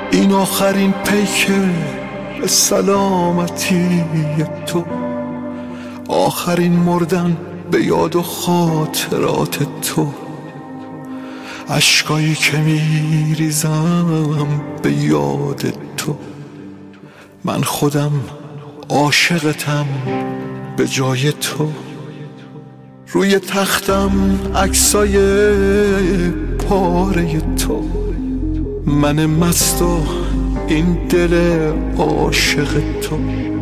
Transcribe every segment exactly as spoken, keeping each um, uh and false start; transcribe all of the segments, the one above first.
این آخرین پیکه به سلامتی تو، آخرین مردن به یاد و خاطرات تو، اشکایی که میریزم به یاد تو. من خودم عاشقتم به جای تو، روی تختم عکسای پاره تو، من مست و این دل عاشق تو،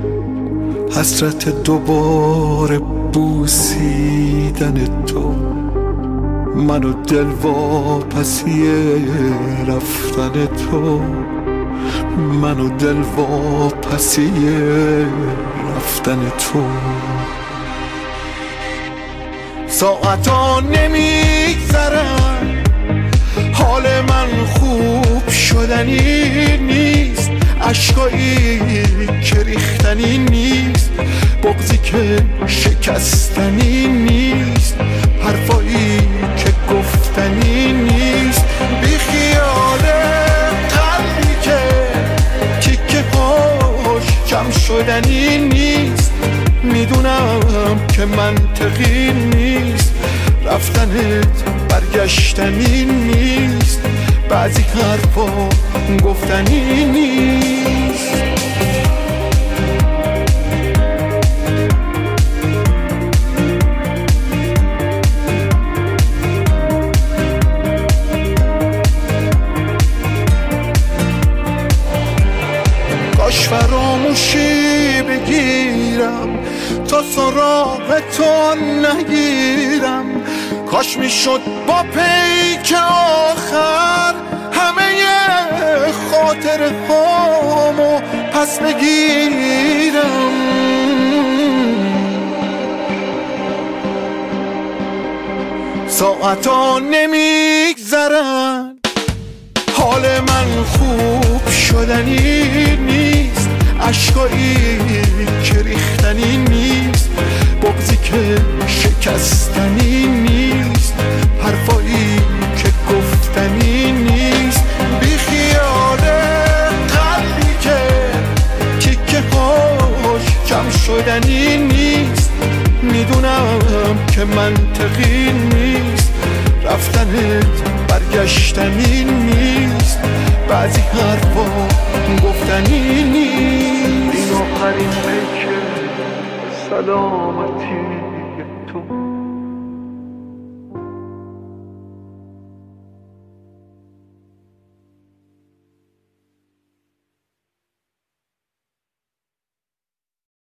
حسرت دوباره بوسیدن تو، من و دل واپسی رفتن تو، من و دل واپسی رفتن تو. ساعتا نمیگذرن، حال من خوب شدنی نیست، اشکایی که ریختنی نیست، بغضی که شکستنی نیست، حرفایی که گفتنی نیست، بی خیال قلبی که تیکه هاش جمع شدنی نیست. میدونم که منطقی نیست، رفتنت برگشتنی نیست، بعضی حرفا گفتنی نیست. کاش فراموشی بگیرم تا سراغ تو نگیرم، کاش میشد با پیک آخر همه خاطر هامو پس بگیرم. ساعتا نمیگذرن، حال من خوب شدنی نیست، اشکایی که ریختنی نیست، بغضی که شکستنی نیست، حرفایی که گفتنی نیست، بی خیال قلبی که تیکه هاش جمع شدنی نیست. میدونم که منطقی نیست، رفتنت برگشتنی نیست، بعضی حرفا گفتنی نیست. این آخرین پیکه سلامتی تو.